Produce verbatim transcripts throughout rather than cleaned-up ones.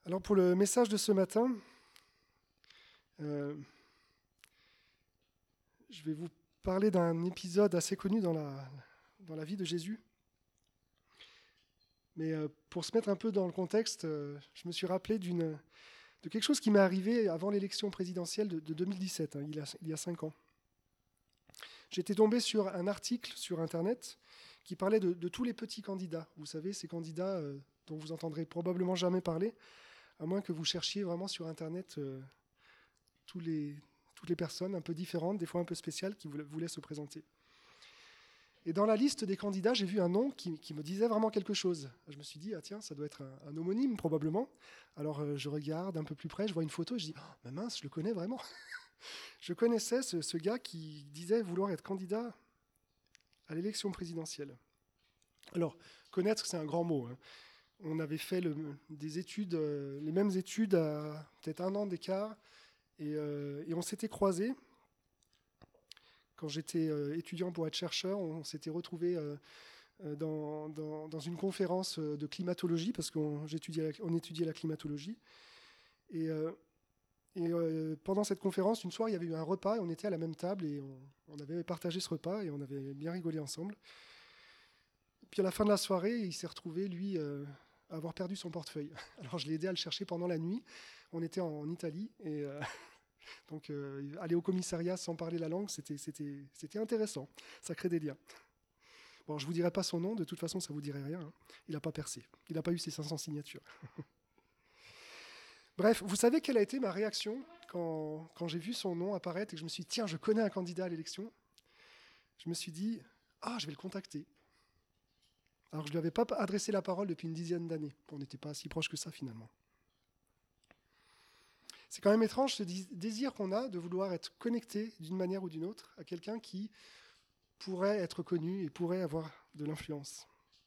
Alors pour le message de ce matin, euh, je vais vous parler d'un épisode assez connu dans la, dans la vie de Jésus. Mais euh, pour se mettre un peu dans le contexte, euh, je me suis rappelé d'une, de quelque chose qui m'est arrivé avant l'élection présidentielle de, de deux mille dix-sept, hein, il y a, il y a cinq ans. J'étais tombé sur un article sur Internet qui parlait de, de tous les petits candidats. Vous savez, ces candidats euh, dont vous entendrez probablement jamais parler, à moins que vous cherchiez vraiment sur Internet euh, tous les, toutes les personnes un peu différentes, des fois un peu spéciales, qui voulaient se présenter. Et dans la liste des candidats, j'ai vu un nom qui, qui me disait vraiment quelque chose. Je me suis dit, ah tiens, ça doit être un, un homonyme probablement. Alors euh, je regarde un peu plus près, je vois une photo, et je dis, oh, mais mince, je le connais vraiment. Je connaissais ce, ce gars qui disait vouloir être candidat à l'élection présidentielle. Alors, connaître, c'est un grand mot, hein. On avait fait le, des études, euh, les mêmes études à peut-être un an d'écart, et, euh, et on s'était croisés. Quand j'étais euh, étudiant pour être chercheur, on s'était retrouvés euh, dans, dans, dans une conférence de climatologie, parce qu'on j'étudiais la, on étudiait la climatologie. Et, euh, et euh, pendant cette conférence, une soirée, il y avait eu un repas, et on était à la même table, et on, on avait partagé ce repas, et on avait bien rigolé ensemble. Puis à la fin de la soirée, il s'est retrouvé, lui, euh, à avoir perdu son portefeuille. Alors je l'ai aidé à le chercher pendant la nuit. On était en, en Italie, et euh, donc euh, aller au commissariat sans parler la langue, c'était, c'était, c'était intéressant. Ça crée des liens. Bon, je ne vous dirai pas son nom, de toute façon, ça ne vous dirait rien, hein. Il n'a pas percé. Il n'a pas eu ses cinq cents signatures. Bref, vous savez quelle a été ma réaction quand, quand j'ai vu son nom apparaître et que je me suis dit, tiens, je connais un candidat à l'élection. Je me suis dit, ah, je vais le contacter. Alors, je ne lui avais pas adressé la parole depuis une dizaine d'années. On n'était pas si proches que ça, finalement. C'est quand même étrange ce désir qu'on a de vouloir être connecté d'une manière ou d'une autre à quelqu'un qui pourrait être connu et pourrait avoir de l'influence.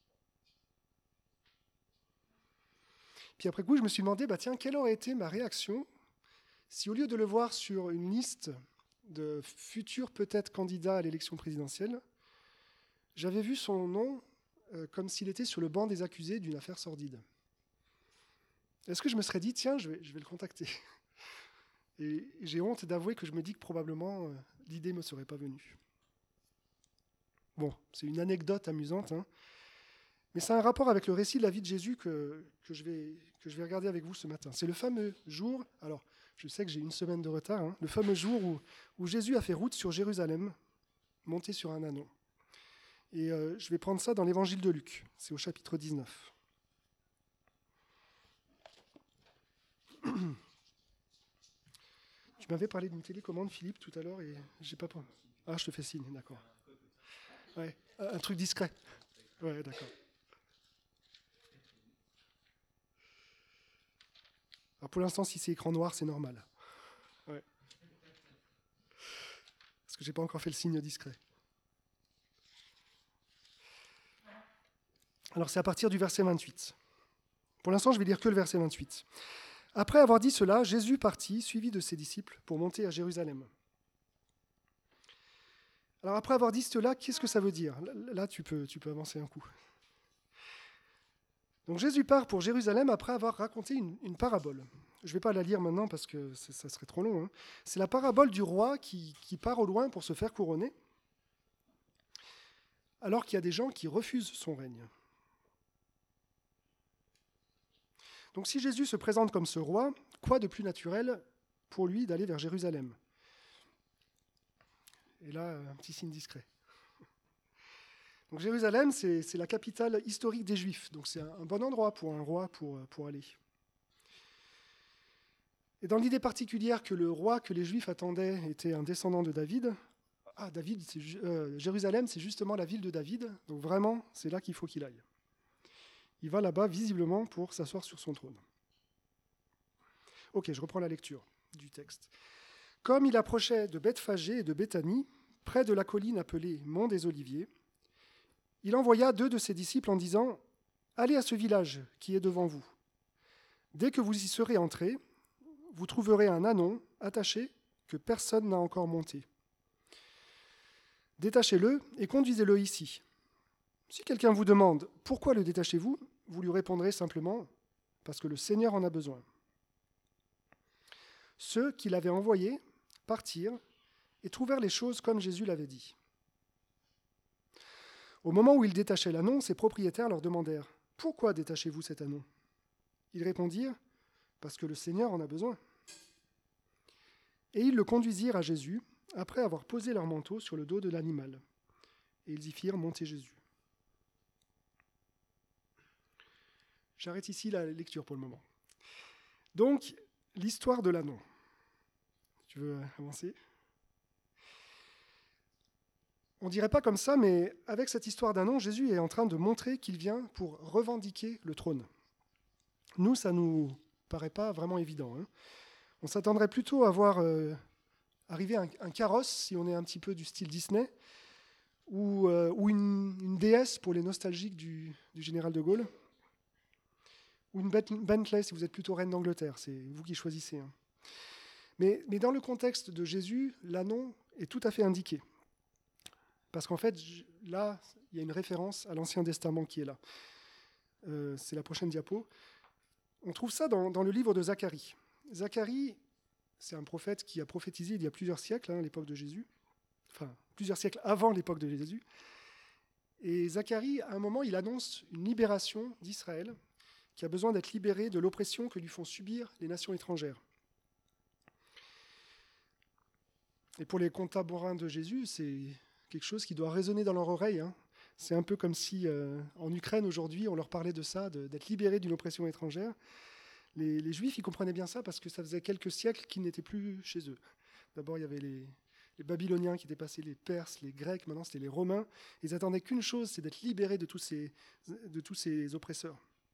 Puis après coup, je me suis demandé, bah tiens, quelle aurait été ma réaction si au lieu de le voir sur une liste de futurs peut-être candidats à l'élection présidentielle, j'avais vu son nom euh, comme s'il était sur le banc des accusés d'une affaire sordide. Est-ce que je me serais dit, tiens, je vais, je vais le contacter? Et j'ai honte d'avouer que je me dis que probablement euh, l'idée ne me serait pas venue. Bon, c'est une anecdote amusante, hein, mais ça a un rapport avec le récit de la vie de Jésus que, que, je vais, que je vais regarder avec vous ce matin. C'est le fameux jour, alors je sais que j'ai une semaine de retard, hein, le fameux jour où, où Jésus a fait route sur Jérusalem, monté sur un ânon. Et euh, je vais prendre ça dans l'évangile de Luc, c'est au chapitre dix-neuf. Tu m'avais parlé d'une télécommande, Philippe, tout à l'heure, et j'ai pas... Ah, je te fais signe, d'accord. Ouais, un truc discret. Ouais, d'accord. Alors pour l'instant, si c'est écran noir, c'est normal. Ouais. Parce que j'ai pas encore fait le signe discret. Alors c'est à partir du verset vingt-huit. Pour l'instant, je vais lire que le verset vingt-huit. Après avoir dit cela, Jésus partit, suivi de ses disciples, pour monter à Jérusalem. Alors après avoir dit cela, qu'est-ce que ça veut dire ? Là, tu peux, tu peux avancer un coup. Donc Jésus part pour Jérusalem après avoir raconté une, une parabole. Je ne vais pas la lire maintenant parce que ça serait trop long, hein. C'est la parabole du roi qui, qui part au loin pour se faire couronner, alors qu'il y a des gens qui refusent son règne. Donc si Jésus se présente comme ce roi, quoi de plus naturel pour lui d'aller vers Jérusalem ? Et là, un petit signe discret. Donc Jérusalem, c'est, c'est la capitale historique des Juifs, donc c'est un, un bon endroit pour un roi pour, pour aller. Et dans l'idée particulière que le roi que les Juifs attendaient était un descendant de David, ah, David, c'est, euh, Jérusalem, c'est justement la ville de David, donc vraiment, c'est là qu'il faut qu'il aille. Il va là-bas, visiblement, pour s'asseoir sur son trône. Ok, je reprends la lecture du texte. Comme il approchait de Bethphagée et de Béthanie, près de la colline appelée Mont des Oliviers, il envoya deux de ses disciples en disant « Allez à ce village qui est devant vous. Dès que vous y serez entrés, vous trouverez un ânon attaché que personne n'a encore monté. Détachez-le et conduisez-le ici. Si quelqu'un vous demande « Pourquoi le détachez-vous ?» vous lui répondrez simplement parce que le Seigneur en a besoin. » Ceux qui l'avaient envoyé partirent et trouvèrent les choses comme Jésus l'avait dit. Au moment où ils détachaient l'ânon, ses propriétaires leur demandèrent « Pourquoi détachez-vous cet ânon » Ils répondirent « Parce que le Seigneur en a besoin. » Et ils le conduisirent à Jésus, après avoir posé leur manteau sur le dos de l'animal. Et ils y firent monter Jésus. J'arrête ici la lecture pour le moment. Donc, l'histoire de l'ânon. Tu veux avancer ? On ne dirait pas comme ça, mais avec cette histoire d'ânon, Jésus est en train de montrer qu'il vient pour revendiquer le trône. Nous, ça ne nous paraît pas vraiment évident. Hein. On s'attendrait plutôt à voir euh, arriver un, un carrosse, si on est un petit peu du style Disney, ou, euh, ou une, une déesse pour les nostalgiques du, du général de Gaulle, ou une Bentley si vous êtes plutôt reine d'Angleterre, c'est vous qui choisissez. Hein. Mais, mais dans le contexte de Jésus, l'ânon est tout à fait indiqué. Parce qu'en fait, là, il y a une référence à l'Ancien Testament qui est là. Euh, c'est la prochaine diapo. On trouve ça dans, dans le livre de Zacharie. Zacharie, c'est un prophète qui a prophétisé il y a plusieurs siècles, hein, à l'époque de Jésus. Enfin, plusieurs siècles avant l'époque de Jésus. Et Zacharie, à un moment, il annonce une libération d'Israël qui a besoin d'être libéré de l'oppression que lui font subir les nations étrangères. Et pour les contemporains de Jésus, c'est quelque chose qui doit résonner dans leur oreille. Hein. C'est un peu comme si, euh, en Ukraine, aujourd'hui, on leur parlait de ça, de, d'être libérés d'une oppression étrangère. Les, les Juifs, ils comprenaient bien ça parce que ça faisait quelques siècles qu'ils n'étaient plus chez eux. D'abord, il y avait les, les Babyloniens qui étaient passés, les Perses, les Grecs, maintenant c'était les Romains. Ils n'attendaient qu'une chose, c'est d'être libérés de tous ces, de tous ces oppresseurs.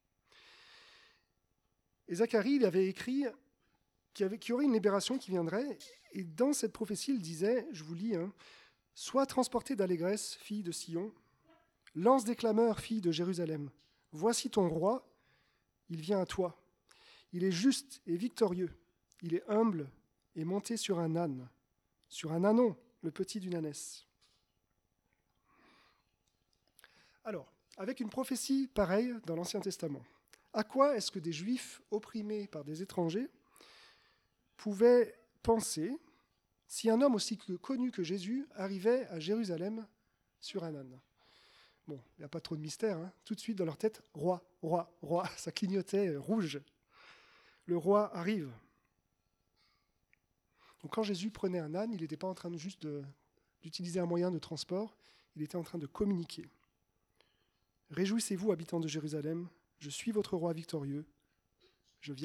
Et Zacharie, il avait écrit qu'il y, avait, qu'il y aurait une libération qui viendrait, et dans cette prophétie, il disait, je vous lis, hein, « Sois transportée d'allégresse, fille de Sion, lance des clameurs, fille de Jérusalem. Voici ton roi, il vient à toi. Il est juste et victorieux, il est humble et monté sur un âne, sur un ânon, le petit d'une ânesse. » Alors, avec une prophétie pareille dans l'Ancien Testament, à quoi est-ce que des Juifs opprimés par des étrangers pouvaient penser si un homme aussi connu que Jésus arrivait à Jérusalem sur un âne ? Bon, il n'y a pas trop de mystère, hein. Tout de suite dans leur tête, roi, roi, roi, ça clignotait rouge. Le roi arrive. Donc quand Jésus prenait un âne, il n'était pas en train de juste de, d'utiliser un moyen de transport, il était en train de communiquer. « Réjouissez-vous, habitants de Jérusalem, je suis votre roi victorieux, je viens. »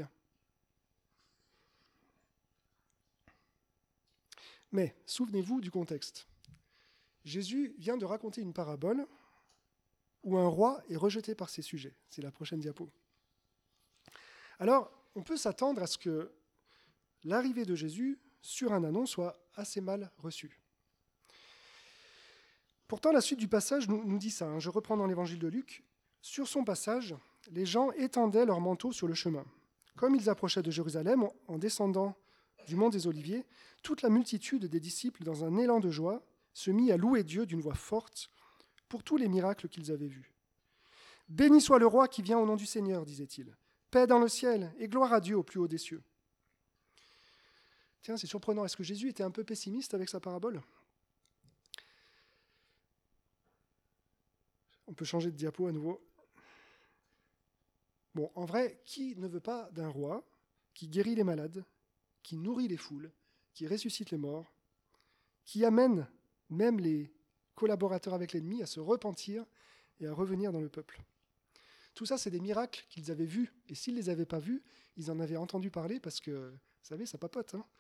Mais souvenez-vous du contexte. Jésus vient de raconter une parabole où un roi est rejeté par ses sujets. C'est la prochaine diapo. Alors, on peut s'attendre à ce que l'arrivée de Jésus sur un ânon soit assez mal reçue. Pourtant, la suite du passage nous, nous dit ça. Hein. Je reprends dans l'évangile de Luc. « Sur son passage, les gens étendaient leurs manteaux sur le chemin. Comme ils approchaient de Jérusalem, en descendant du mont des Oliviers, toute la multitude des disciples, dans un élan de joie, se mit à louer Dieu d'une voix forte pour tous les miracles qu'ils avaient vus. « Béni soit le roi qui vient au nom du Seigneur, disait-il. Paix dans le ciel et gloire à Dieu au plus haut des cieux. » Tiens, c'est surprenant. Est-ce que Jésus était un peu pessimiste avec sa parabole ? On peut changer de diapo à nouveau. Bon, en vrai, qui ne veut pas d'un roi qui guérit les malades, qui nourrit les foules, qui ressuscite les morts, qui amène même les collaborateurs avec l'ennemi à se repentir et à revenir dans le peuple. Tout ça, c'est des miracles qu'ils avaient vus. Et s'ils ne les avaient pas vus, ils en avaient entendu parler parce que, vous savez, ça papote. Hein.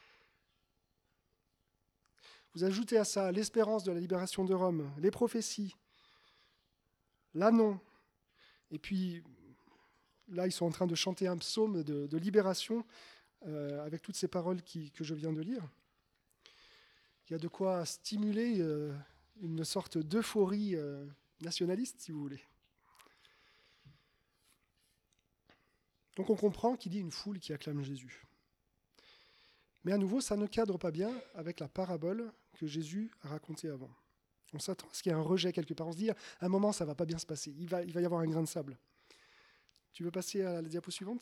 Vous ajoutez à ça l'espérance de la libération de Rome, les prophéties, l'ânon, et puis là, ils sont en train de chanter un psaume de, de libération euh, avec toutes ces paroles qui, que je viens de lire. Il y a de quoi stimuler euh, une sorte d'euphorie euh, nationaliste, si vous voulez. Donc on comprend qu'il y a une foule qui acclame Jésus. Mais à nouveau, ça ne cadre pas bien avec la parabole que Jésus a racontée avant. On s'attend à ce qu'il y ait un rejet quelque part. On se dit, à un moment, ça ne va pas bien se passer. Il va, il va y avoir un grain de sable. Tu veux passer à la diapo suivante ?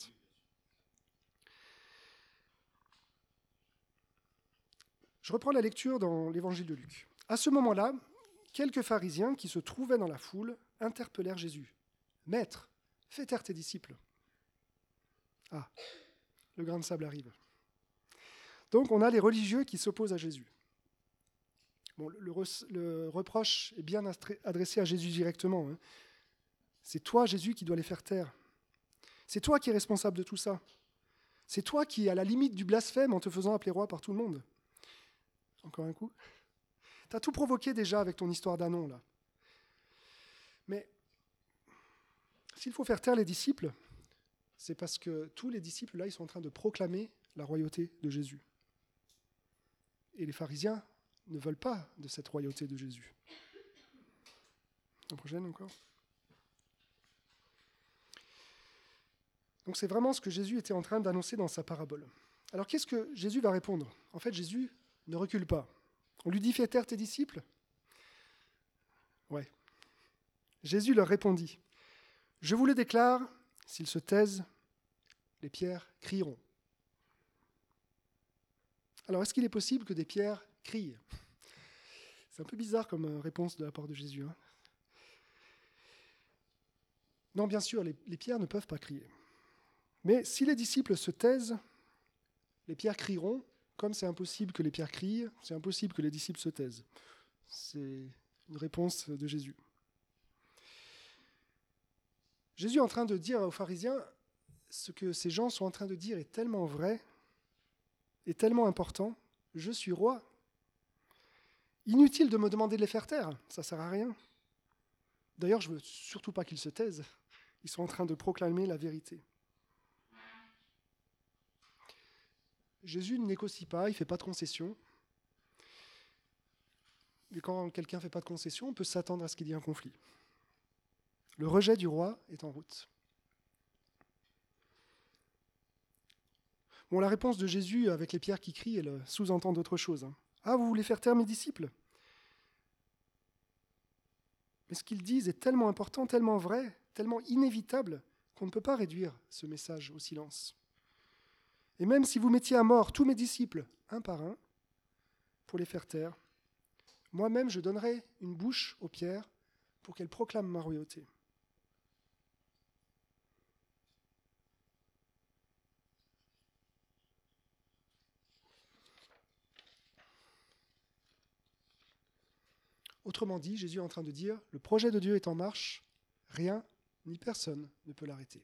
Je reprends la lecture dans l'évangile de Luc. À ce moment-là, quelques pharisiens qui se trouvaient dans la foule interpellèrent Jésus. « Maître, fais taire tes disciples. » Ah, le grain de sable arrive. Donc on a les religieux qui s'opposent à Jésus. Bon, le, re- le reproche est bien adressé à Jésus directement. Hein. C'est toi, Jésus, qui dois les faire taire. C'est toi qui es responsable de tout ça. C'est toi qui es à la limite du blasphème en te faisant appeler roi par tout le monde. Encore un coup. Tu as tout provoqué déjà avec ton histoire d'Anon, là. Mais s'il faut faire taire les disciples, c'est parce que tous les disciples, là, ils sont en train de proclamer la royauté de Jésus. Et les pharisiens ne veulent pas de cette royauté de Jésus. La prochaine encore. Donc c'est vraiment ce que Jésus était en train d'annoncer dans sa parabole. Alors qu'est-ce que Jésus va répondre ? En fait, Jésus ne recule pas. On lui dit « Fais taire tes disciples ?» Ouais. Jésus leur répondit « Je vous le déclare, s'ils se taisent, les pierres crieront. » Alors, est-ce qu'il est possible que des pierres crient ? C'est un peu bizarre comme réponse de la part de Jésus. Hein ? Non, bien sûr, les, les pierres ne peuvent pas crier. Mais si les disciples se taisent, les pierres crieront. Comme c'est impossible que les pierres crient, c'est impossible que les disciples se taisent. C'est une réponse de Jésus. Jésus est en train de dire aux pharisiens, ce que ces gens sont en train de dire est tellement vrai, est tellement important, je suis roi. Inutile de me demander de les faire taire, ça ne sert à rien. D'ailleurs, je ne veux surtout pas qu'ils se taisent, ils sont en train de proclamer la vérité. Jésus ne négocie pas, il ne fait pas de concession. Et quand quelqu'un ne fait pas de concession, on peut s'attendre à ce qu'il y ait un conflit. Le rejet du roi est en route. Bon, la réponse de Jésus avec les pierres qui crient, elle sous-entend d'autres choses. Ah, vous voulez faire taire mes disciples ? Mais ce qu'ils disent est tellement important, tellement vrai, tellement inévitable, qu'on ne peut pas réduire ce message au silence. Et même si vous mettiez à mort tous mes disciples, un par un, pour les faire taire, moi-même je donnerai une bouche aux pierres pour qu'elles proclament ma royauté. Autrement dit, Jésus est en train de dire, le projet de Dieu est en marche, rien ni personne ne peut l'arrêter.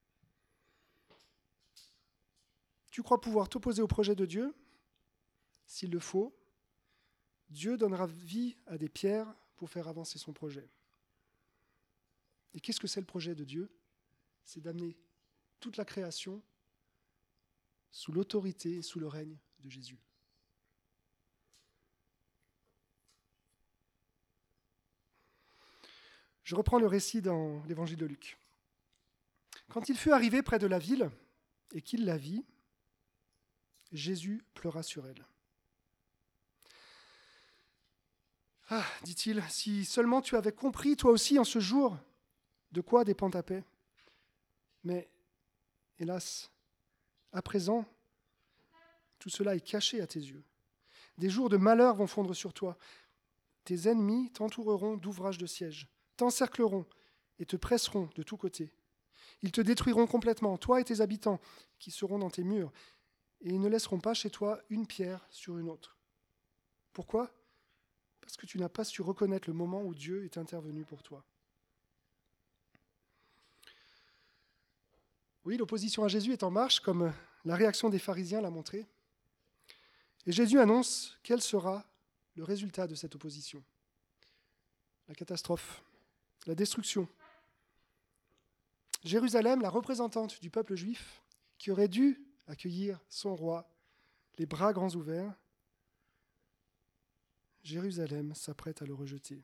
Tu crois pouvoir t'opposer au projet de Dieu ? S'il le faut, Dieu donnera vie à des pierres pour faire avancer son projet. Et qu'est-ce que c'est le projet de Dieu ? C'est d'amener toute la création sous l'autorité et sous le règne de Jésus. Je reprends le récit dans l'évangile de Luc. Quand il fut arrivé près de la ville et qu'il la vit, Jésus pleura sur elle. « Ah, dit-il, si seulement tu avais compris, toi aussi, en ce jour, de quoi dépend ta paix. Mais, hélas, à présent, tout cela est caché à tes yeux. Des jours de malheur vont fondre sur toi. Tes ennemis t'entoureront d'ouvrages de siège, t'encercleront et te presseront de tous côtés. Ils te détruiront complètement, toi et tes habitants, qui seront dans tes murs, et ils ne laisseront pas chez toi une pierre sur une autre. Pourquoi ? Parce que tu n'as pas su reconnaître le moment où Dieu est intervenu pour toi. » Oui, l'opposition à Jésus est en marche, comme la réaction des pharisiens l'a montré. Et Jésus annonce quel sera le résultat de cette opposition. La catastrophe, la destruction. Jérusalem, la représentante du peuple juif, qui aurait dû accueillir son roi, les bras grands ouverts, Jérusalem s'apprête à le rejeter.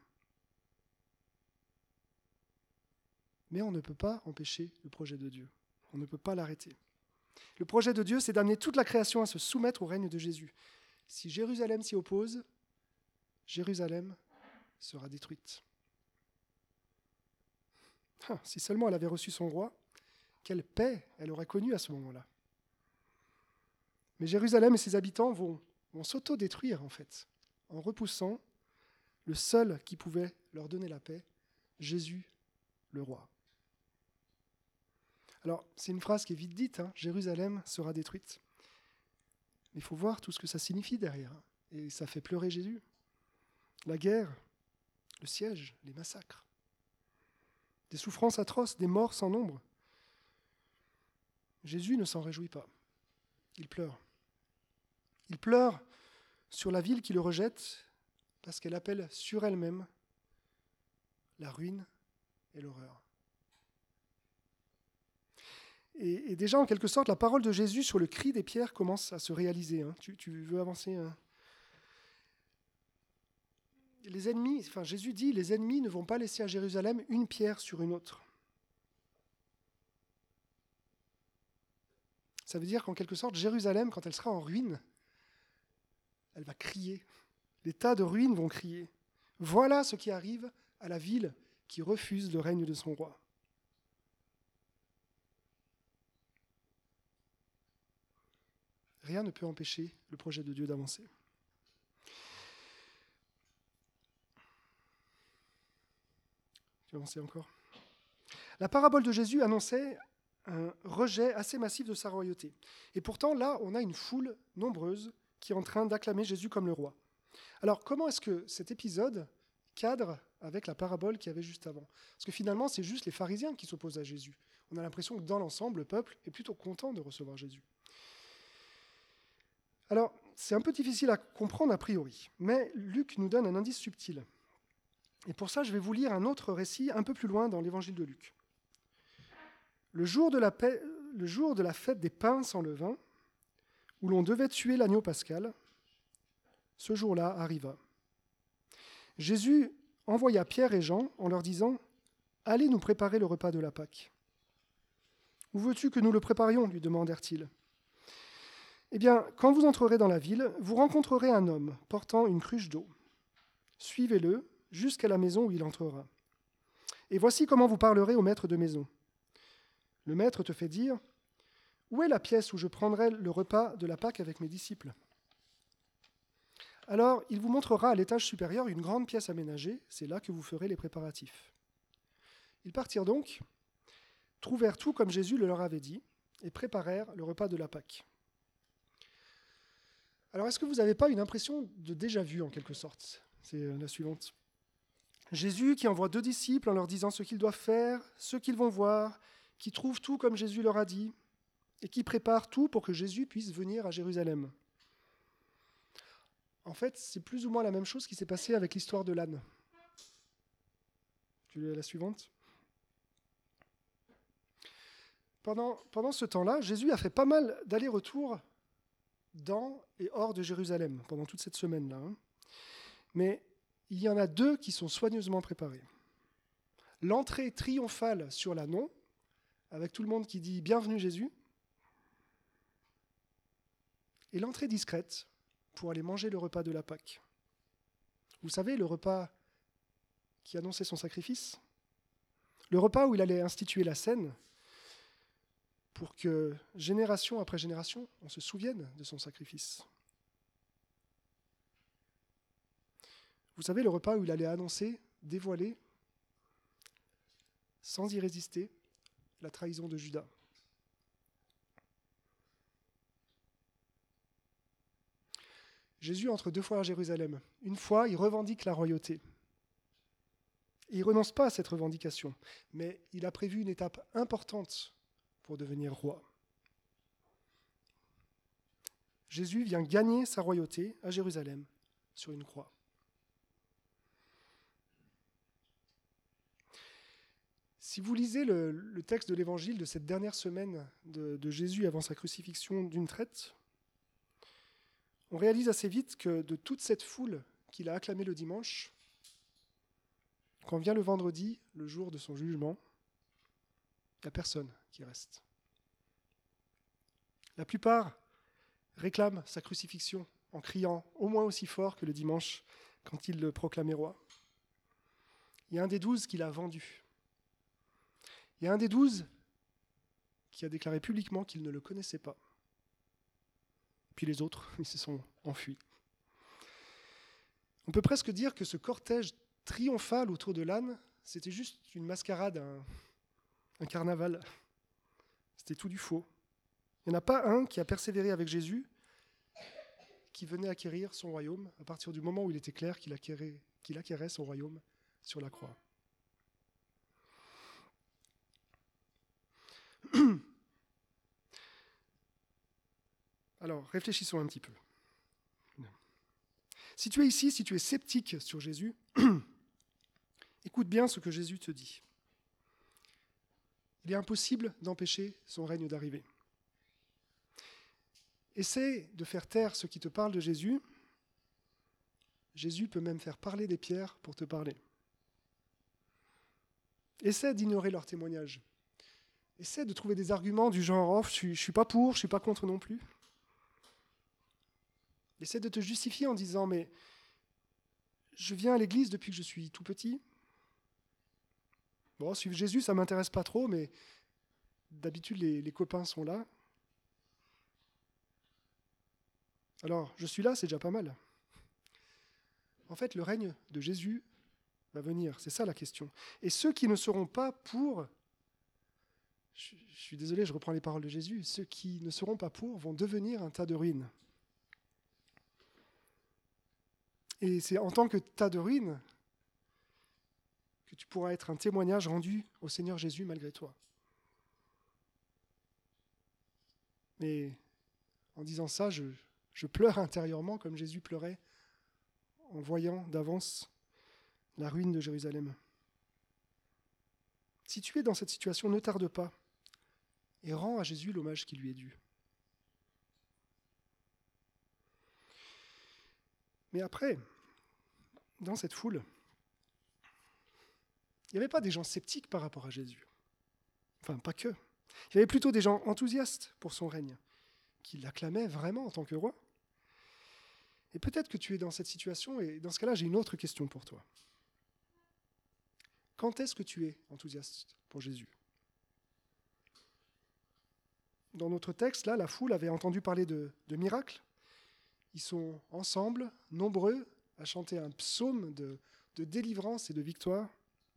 Mais on ne peut pas empêcher le projet de Dieu. On ne peut pas l'arrêter. Le projet de Dieu, c'est d'amener toute la création à se soumettre au règne de Jésus. Si Jérusalem s'y oppose, Jérusalem sera détruite. Ah, si seulement elle avait reçu son roi, quelle paix elle aurait connue à ce moment-là. Mais Jérusalem et ses habitants vont, vont s'auto-détruire, en fait, en repoussant le seul qui pouvait leur donner la paix, Jésus, le roi. Alors, c'est une phrase qui est vite dite, hein, Jérusalem sera détruite. Mais il faut voir tout ce que ça signifie derrière. Et ça fait pleurer Jésus. La guerre, le siège, les massacres. Des souffrances atroces, des morts sans nombre. Jésus ne s'en réjouit pas. Il pleure. Il pleure sur la ville qui le rejette parce qu'elle appelle sur elle-même la ruine et l'horreur. Et, et déjà, en quelque sorte, la parole de Jésus sur le cri des pierres commence à se réaliser. Hein. Tu, tu veux avancer hein. Les ennemis, enfin Jésus dit, les ennemis ne vont pas laisser à Jérusalem une pierre sur une autre. Ça veut dire qu'en quelque sorte, Jérusalem, quand elle sera en ruine, elle va crier. Les tas de ruines vont crier. Voilà ce qui arrive à la ville qui refuse le règne de son roi. Rien ne peut empêcher le projet de Dieu d'avancer. Tu vas avancer encore. La parabole de Jésus annonçait un rejet assez massif de sa royauté. Et pourtant, là, on a une foule nombreuse qui est en train d'acclamer Jésus comme le roi. Alors, comment est-ce que cet épisode cadre avec la parabole qu'il y avait juste avant ? Parce que finalement, c'est juste les pharisiens qui s'opposent à Jésus. On a l'impression que dans l'ensemble, le peuple est plutôt content de recevoir Jésus. Alors, c'est un peu difficile à comprendre a priori, mais Luc nous donne un indice subtil. Et pour ça, je vais vous lire un autre récit un peu plus loin dans l'évangile de Luc. Le jour de la, paix, le jour de la fête des pains sans levain, où l'on devait tuer l'agneau pascal, ce jour-là arriva. Jésus envoya Pierre et Jean en leur disant « Allez nous préparer le repas de la Pâque. »« Où veux-tu que nous le préparions » lui demandèrent-ils. Eh bien, quand vous entrerez dans la ville, vous rencontrerez un homme portant une cruche d'eau. Suivez-le jusqu'à la maison où il entrera. Et voici comment vous parlerez au maître de maison. Le maître te fait dire « Où est la pièce où je prendrai le repas de la Pâque avec mes disciples ?» Alors, il vous montrera à l'étage supérieur une grande pièce aménagée, c'est là que vous ferez les préparatifs. Ils partirent donc, trouvèrent tout comme Jésus le leur avait dit, et préparèrent le repas de la Pâque. Alors, est-ce que vous n'avez pas une impression de déjà-vu, en quelque sorte ? C'est la suivante. Jésus qui envoie deux disciples en leur disant ce qu'ils doivent faire, ce qu'ils vont voir, qui trouvent tout comme Jésus leur a dit, et qui prépare tout pour que Jésus puisse venir à Jérusalem. En fait, c'est plus ou moins la même chose qui s'est passée avec l'histoire de l'âne. Tu veux la suivante ? Pendant, pendant ce temps-là, Jésus a fait pas mal d'allers-retours dans et hors de Jérusalem, pendant toute cette semaine-là. Hein. Mais il y en a deux qui sont soigneusement préparés. L'entrée triomphale sur l'ânon, avec tout le monde qui dit « Bienvenue Jésus », et l'entrée discrète pour aller manger le repas de la Pâque. Vous savez, le repas qui annonçait son sacrifice, le repas où il allait instituer la scène pour que, génération après génération, on se souvienne de son sacrifice. Vous savez, le repas où il allait annoncer, dévoiler, sans y résister, la trahison de Judas. Jésus entre deux fois à Jérusalem. Une fois, il revendique la royauté. Et il ne renonce pas à cette revendication, mais il a prévu une étape importante pour devenir roi. Jésus vient gagner sa royauté à Jérusalem sur une croix. Si vous lisez le, le texte de l'Évangile de cette dernière semaine de, de Jésus avant sa crucifixion d'une traite, on réalise assez vite que de toute cette foule qu'il a acclamée le dimanche, quand vient le vendredi, le jour de son jugement, il n'y a personne qui reste. La plupart réclament sa crucifixion en criant au moins aussi fort que le dimanche quand il le proclamait roi. Il y a un des douze qui l'a vendu. Il y a un des douze qui a déclaré publiquement qu'il ne le connaissait pas. Puis les autres, ils se sont enfuis. On peut presque dire que ce cortège triomphal autour de l'âne, c'était juste une mascarade, un, un carnaval. C'était tout du faux. Il n'y en a pas un qui a persévéré avec Jésus, qui venait acquérir son royaume à partir du moment où il était clair qu'il acquérait, qu'il acquérait son royaume sur la croix. Alors, réfléchissons un petit peu. Si tu es ici, si tu es sceptique sur Jésus, écoute bien ce que Jésus te dit. Il est impossible d'empêcher son règne d'arriver. Essaie de faire taire ceux qui te parlent de Jésus. Jésus peut même faire parler des pierres pour te parler. Essaie d'ignorer leurs témoignages. Essaie de trouver des arguments du genre oh, « je ne suis pas pour, je ne suis pas contre non plus ». Essaie de te justifier en disant « mais je viens à l'église depuis que je suis tout petit. Bon, suivre Jésus, ça ne m'intéresse pas trop, mais d'habitude, les, les copains sont là. Alors, je suis là, c'est déjà pas mal. » En fait, le règne de Jésus va venir, c'est ça la question. Et ceux qui ne seront pas pour, je, je suis désolé, je reprends les paroles de Jésus, ceux qui ne seront pas pour vont devenir un tas de ruines. Et c'est en tant que tas de ruines que tu pourras être un témoignage rendu au Seigneur Jésus malgré toi. Mais en disant ça, je, je pleure intérieurement comme Jésus pleurait en voyant d'avance la ruine de Jérusalem. Si tu es dans cette situation, ne tarde pas et rends à Jésus l'hommage qui lui est dû. Mais après, dans cette foule, il n'y avait pas des gens sceptiques par rapport à Jésus. Enfin, pas que. Il y avait plutôt des gens enthousiastes pour son règne, qui l'acclamaient vraiment en tant que roi. Et peut-être que tu es dans cette situation, et dans ce cas-là, j'ai une autre question pour toi. Quand est-ce que tu es enthousiaste pour Jésus ? Dans notre texte, là, la foule avait entendu parler de, de miracles. Ils sont ensemble, nombreux, à chanter un psaume de, de délivrance et de victoire.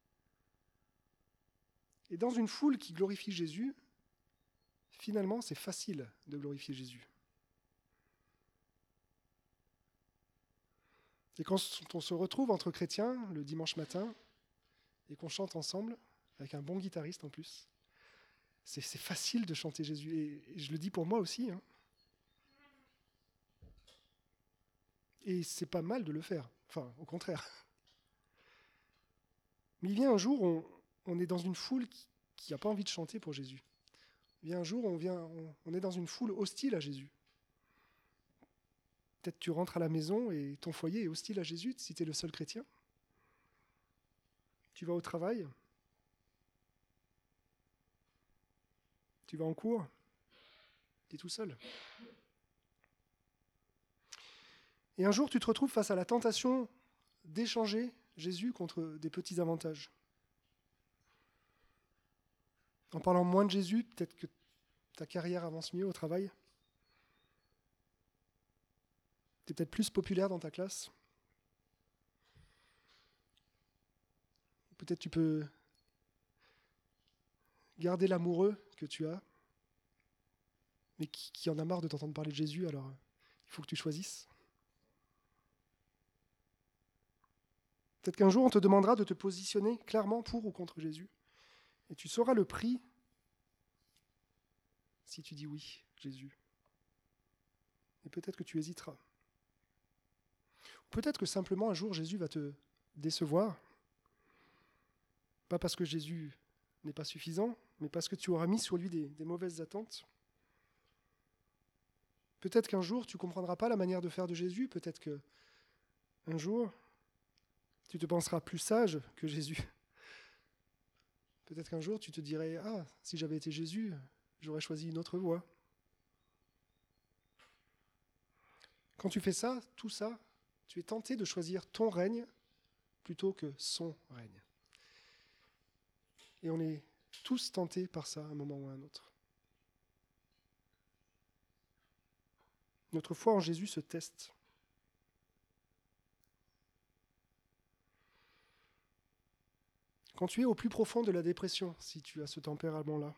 Et dans une foule qui glorifie Jésus, finalement, c'est facile de glorifier Jésus. Et quand on se retrouve entre chrétiens le dimanche matin et qu'on chante ensemble, avec un bon guitariste en plus, c'est, c'est facile de chanter Jésus. Et, et je le dis pour moi aussi. Hein. Et c'est pas mal de le faire. Enfin, au contraire. Mais il vient un jour où on, on est dans une foule qui n'a pas envie de chanter pour Jésus. Il vient un jour où on, vient, on, on est dans une foule hostile à Jésus. Peut-être tu rentres à la maison et ton foyer est hostile à Jésus si tu es le seul chrétien. Tu vas au travail. Tu vas en cours. Tu es tout seul. Et un jour, tu te retrouves face à la tentation d'échanger Jésus contre des petits avantages. En parlant moins de Jésus, peut-être que ta carrière avance mieux au travail. Tu es peut-être plus populaire dans ta classe. Peut-être tu peux garder l'amoureux que tu as, mais qui, qui en a marre de t'entendre parler de Jésus, alors il faut que tu choisisses. Peut-être qu'un jour, on te demandera de te positionner clairement pour ou contre Jésus. Et tu sauras le prix si tu dis oui, Jésus. Et peut-être que tu hésiteras. Peut-être que simplement un jour, Jésus va te décevoir. Pas parce que Jésus n'est pas suffisant, mais parce que tu auras mis sur lui des, des mauvaises attentes. Peut-être qu'un jour, tu ne comprendras pas la manière de faire de Jésus. Peut-être qu'un jour, tu te penseras plus sage que Jésus. Peut-être qu'un jour, tu te dirais « Ah, si j'avais été Jésus, j'aurais choisi une autre voie. » Quand tu fais ça, tout ça, tu es tenté de choisir ton règne plutôt que son règne. Et on est tous tentés par ça à un moment ou à un autre. Notre foi en Jésus se teste. Quand tu es au plus profond de la dépression, si tu as ce tempérament-là,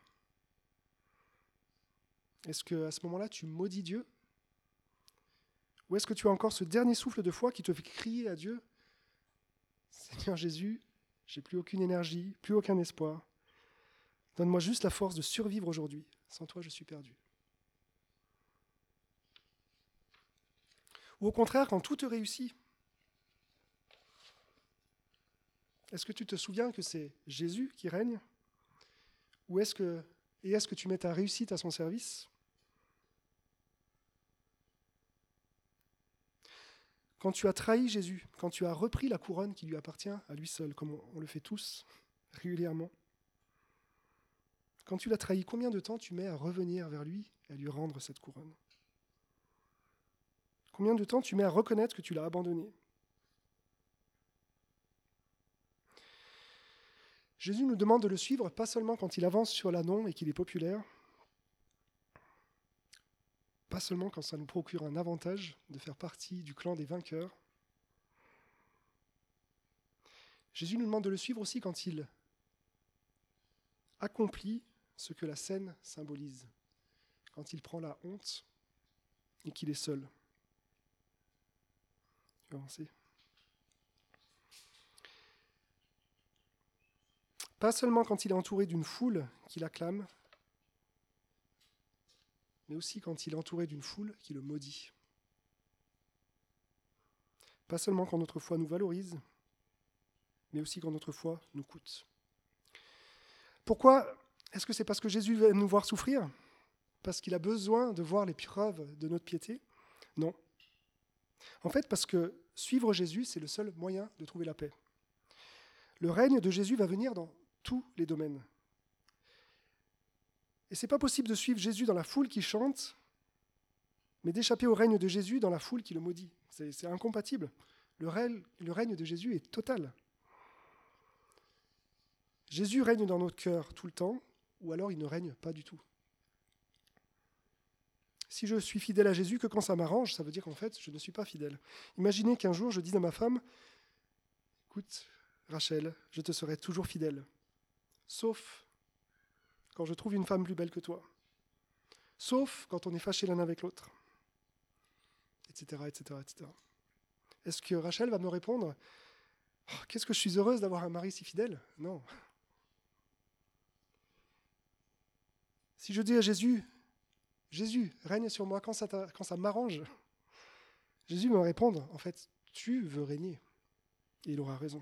est-ce qu'à ce moment-là, tu maudis Dieu? Ou est-ce que tu as encore ce dernier souffle de foi qui te fait crier à Dieu, « Seigneur Jésus, j'ai plus aucune énergie, plus aucun espoir. Donne-moi juste la force de survivre aujourd'hui. Sans toi, je suis perdu. » Ou au contraire, quand tout te réussit, est-ce que tu te souviens que c'est Jésus qui règne? Ou est-ce que, et est-ce que tu mets ta réussite à son service? Quand tu as trahi Jésus, quand tu as repris la couronne qui lui appartient à lui seul, comme on, on le fait tous régulièrement, quand tu l'as trahi, combien de temps tu mets à revenir vers lui et à lui rendre cette couronne? Combien de temps tu mets à reconnaître que tu l'as abandonné? Jésus nous demande de le suivre, pas seulement quand il avance sur l'ânon et qu'il est populaire, pas seulement quand ça nous procure un avantage de faire partie du clan des vainqueurs. Jésus nous demande de le suivre aussi quand il accomplit ce que la scène symbolise, quand il prend la honte et qu'il est seul. Je vais avancer. Pas seulement quand il est entouré d'une foule qui l'acclame, mais aussi quand il est entouré d'une foule qui le maudit. Pas seulement quand notre foi nous valorise, mais aussi quand notre foi nous coûte. Pourquoi? Est-ce que c'est parce que Jésus veut nous voir souffrir? Parce qu'il a besoin de voir les preuves de notre piété? Non. En fait, parce que suivre Jésus, c'est le seul moyen de trouver la paix. Le règne de Jésus va venir dans tous les domaines. Et ce n'est pas possible de suivre Jésus dans la foule qui chante, mais d'échapper au règne de Jésus dans la foule qui le maudit. C'est, c'est incompatible. Le règne, le règne de Jésus est total. Jésus règne dans notre cœur tout le temps, ou alors il ne règne pas du tout. Si je suis fidèle à Jésus que quand ça m'arrange, ça veut dire qu'en fait, je ne suis pas fidèle. Imaginez qu'un jour, je dise à ma femme, « Écoute, Rachel, je te serai toujours fidèle, sauf quand je trouve une femme plus belle que toi, sauf quand on est fâchés l'un avec l'autre, et cetera, et cetera, et cetera. Est-ce que Rachel va me répondre, oh, « Qu'est-ce que je suis heureuse d'avoir un mari si fidèle ?» Non. Si je dis à Jésus, « Jésus, règne sur moi quand ça, quand ça m'arrange », Jésus me va répondre, « En fait, tu veux régner. » Et il aura raison.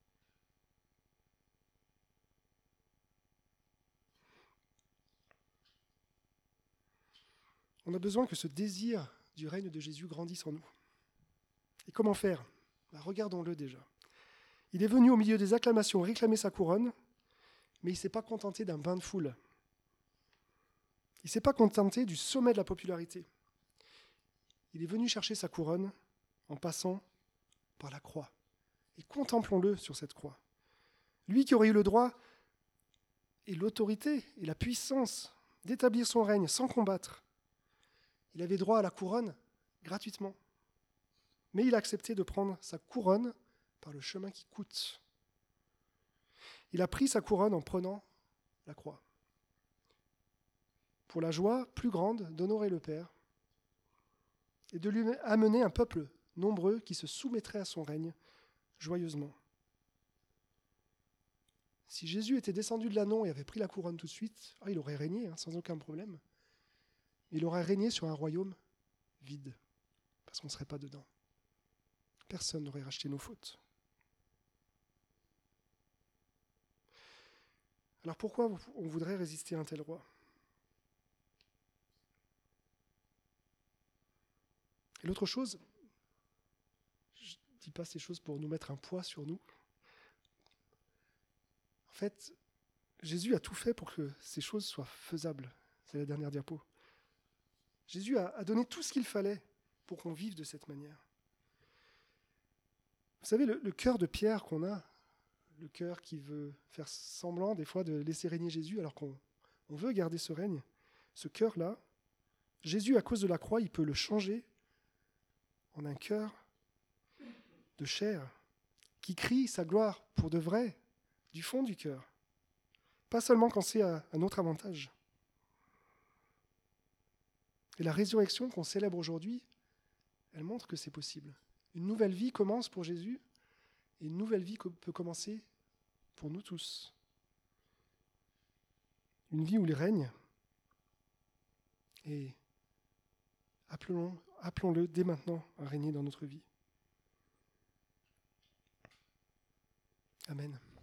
On a besoin que ce désir du règne de Jésus grandisse en nous. Et comment faire? Ben, regardons-le déjà. Il est venu au milieu des acclamations réclamer sa couronne, mais il ne s'est pas contenté d'un bain de foule. Il ne s'est pas contenté du sommet de la popularité. Il est venu chercher sa couronne en passant par la croix. Et contemplons-le sur cette croix. Lui qui aurait eu le droit et l'autorité et la puissance d'établir son règne sans combattre, il avait droit à la couronne gratuitement. Mais il a accepté de prendre sa couronne par le chemin qui coûte. Il a pris sa couronne en prenant la croix. Pour la joie plus grande d'honorer le Père et de lui amener un peuple nombreux qui se soumettrait à son règne joyeusement. Si Jésus était descendu de l'ânon et avait pris la couronne tout de suite, ah, il aurait régné hein, sans aucun problème. Il aurait régné sur un royaume vide, parce qu'on ne serait pas dedans. Personne n'aurait racheté nos fautes. Alors pourquoi on voudrait résister à un tel roi? Et l'autre chose, je ne dis pas ces choses pour nous mettre un poids sur nous. En fait, Jésus a tout fait pour que ces choses soient faisables. C'est la dernière diapo. Jésus a, a donné tout ce qu'il fallait pour qu'on vive de cette manière. Vous savez, le, le cœur de Pierre qu'on a, le cœur qui veut faire semblant des fois de laisser régner Jésus alors qu'on on veut garder ce règne, ce cœur-là, Jésus, à cause de la croix, il peut le changer en un cœur de chair qui crie sa gloire pour de vrai, du fond du cœur. Pas seulement quand c'est à, à notre avantage. Et la résurrection qu'on célèbre aujourd'hui, elle montre que c'est possible. Une nouvelle vie commence pour Jésus et une nouvelle vie peut commencer pour nous tous. Une vie où il règne. Et appelons, appelons-le dès maintenant à régner dans notre vie. Amen.